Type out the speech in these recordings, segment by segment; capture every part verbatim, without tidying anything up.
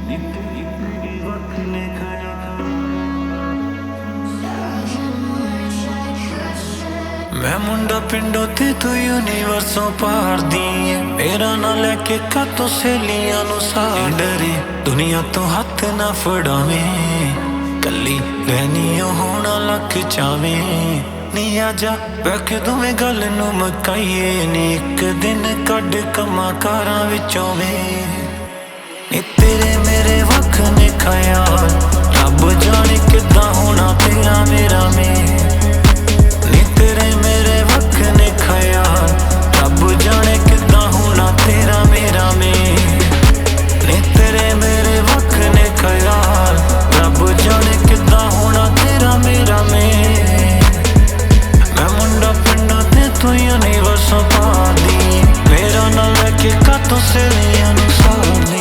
मैं मुंडा पिंडों ते तू यूनिवर्सों पार दी है मेरा ना लेके कातों सहेलियां नू सार डरे दुनिया तो हाथ ना फड़ावे कली रहनी होना लक चावे नी आजा बैठ दोवें गल नू मकाइए नी एक दिन कड कमा कारां विचों वे नी तेरे मेरे वख ने ख्याल रब जाने किदां होना तेरा मेरा में नी तेरे मेरे वख ने ख्याल रब जाने किदां होना तेरा मेरा में नी तेरे मेरे वख ने ख्याल रब जाने किदां होना तेरा मेरा में मैं मुंडा पिंडा ते तू यूनिवर्सों पार दी मेरा ना लेके कातों सहेलियां नू सार दी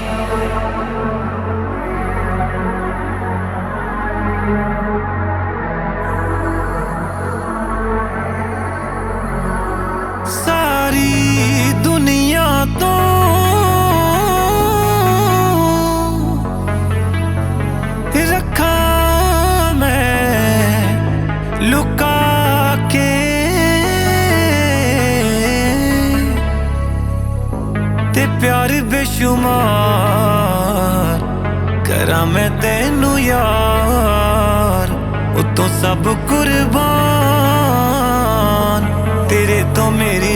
सारी दुनिया तो रखा मैं लुका के ते प्यार बेशुमार करा मैं तेनू यार उतों सब कुर्बान तेरे तो मेरी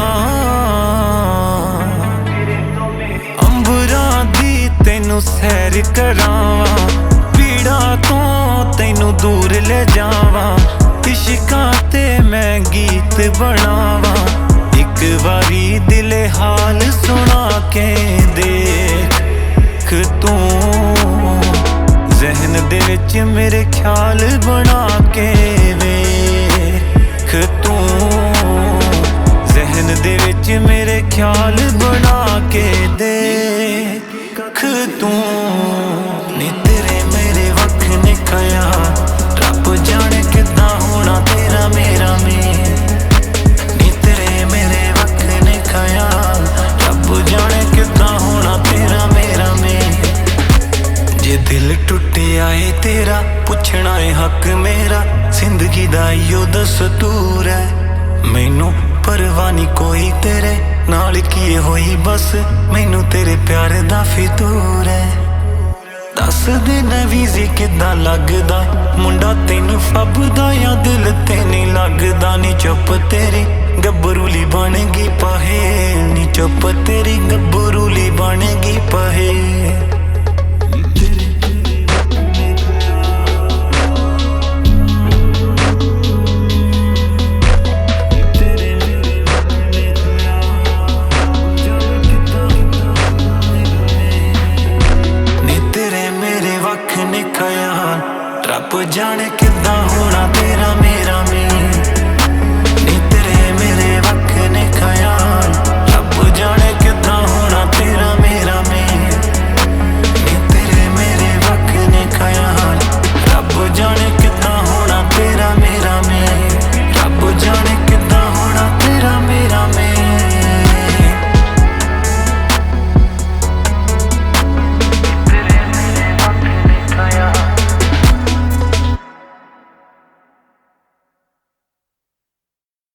जान अंबरां दी तेनू सैर करावां पीड़ा तो तेनू दूर ले जावां इश्कां ते मैं गीत बनावां एक बारी दिले हाल सुना के देख तू जहन दे विच मेरे ख्याल बना के वेख तू जहन दे विच मेरे ख्याल बना के देख तू नी तेरे मेरे वख ने ख्याल रब जाने किदां होना तेरा मेरा में नी तेरे मेरे वख ने ख्याल रब जाने किदां होना तेरा मेरा में जे दिल टुटिया है तेरा पुछना है हक मेरा जिंदगी दा इयो दस्तूर है मैनू परवाह नहीं कोई तेरे नाल की होई बस मैनू तेरे प्यार दा फितूर है दस दिन वीज़ी किदां लगदा मुंडा तेनू फबदा या दिल ते नहीं लगदा नी चुप तेरी गब्बरूली बनेगी पहेल नी चुप तेरी गब्बरूली बनेगी पहेल